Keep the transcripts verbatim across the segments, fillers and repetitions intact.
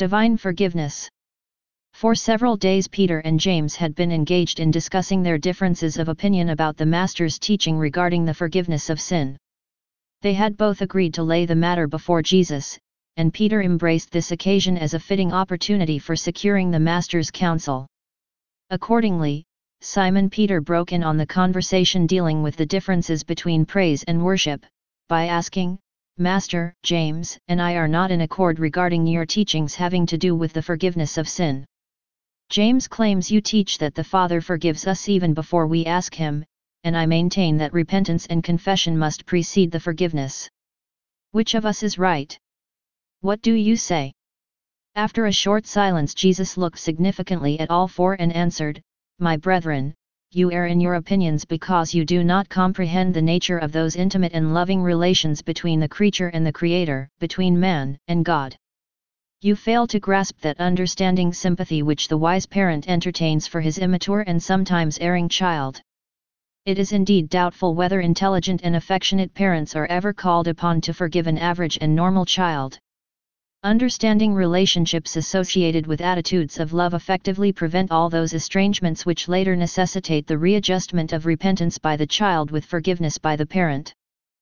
Divine forgiveness. For several days Peter and James had been engaged in discussing their differences of opinion about the Master's teaching regarding the forgiveness of sin. They had both agreed to lay the matter before Jesus, and Peter embraced this occasion as a fitting opportunity for securing the Master's counsel. Accordingly, Simon Peter broke in on the conversation dealing with the differences between praise and worship, by asking, "Master, James and I are not in accord regarding your teachings having to do with the forgiveness of sin. James claims you teach that the Father forgives us even before we ask Him, and I maintain that repentance and confession must precede the forgiveness. Which of us is right? What do you say?" After a short silence Jesus looked significantly at all four and answered, "My brethren, you err in your opinions because you do not comprehend the nature of those intimate and loving relations between the creature and the Creator, between man and God. You fail to grasp that understanding sympathy which the wise parent entertains for his immature and sometimes erring child. It is indeed doubtful whether intelligent and affectionate parents are ever called upon to forgive an average and normal child. Understanding relationships associated with attitudes of love effectively prevent all those estrangements which later necessitate the readjustment of repentance by the child with forgiveness by the parent.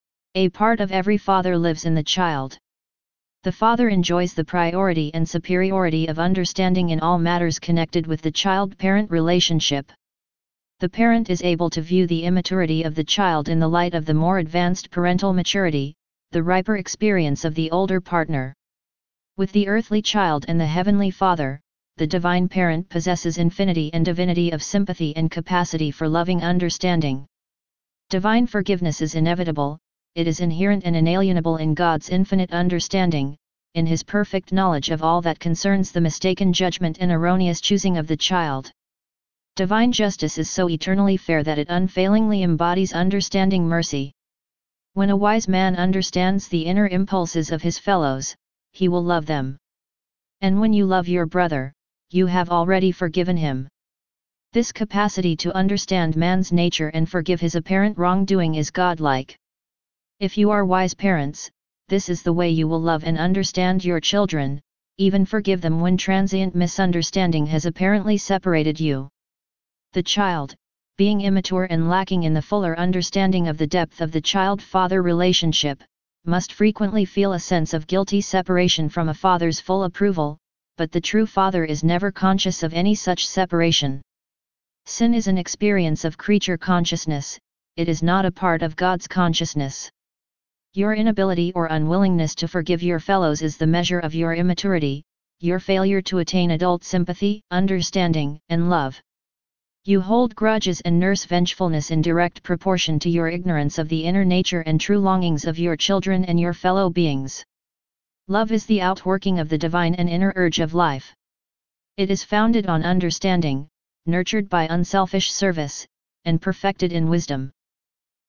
A part of every father lives in the child. The father enjoys the priority and superiority of understanding in all matters connected with the child-parent relationship. The parent is able to view the immaturity of the child in the light of the more advanced parental maturity, the riper experience of the older partner. With the earthly child and the heavenly Father, the divine parent possesses infinity and divinity of sympathy and capacity for loving understanding. Divine forgiveness is inevitable. It is inherent and inalienable in God's infinite understanding, in His perfect knowledge of all that concerns the mistaken judgment and erroneous choosing of the child. Divine justice is so eternally fair that it unfailingly embodies understanding mercy. When a wise man understands the inner impulses of his fellows, he will love them. And when you love your brother, you have already forgiven him. This capacity to understand man's nature and forgive his apparent wrongdoing is godlike. If you are wise parents, this is the way you will love and understand your children, even forgive them when transient misunderstanding has apparently separated you. The child, being immature and lacking in the fuller understanding of the depth of the child-father relationship, must frequently feel a sense of guilty separation from a father's full approval, but the true father is never conscious of any such separation. Sin is an experience of creature consciousness, it is not a part of God's consciousness. Your inability or unwillingness to forgive your fellows is the measure of your immaturity, your failure to attain adult sympathy, understanding, and love. You hold grudges and nurse vengefulness in direct proportion to your ignorance of the inner nature and true longings of your children and your fellow beings. Love is the outworking of the divine and inner urge of life. It is founded on understanding, nurtured by unselfish service, and perfected in wisdom.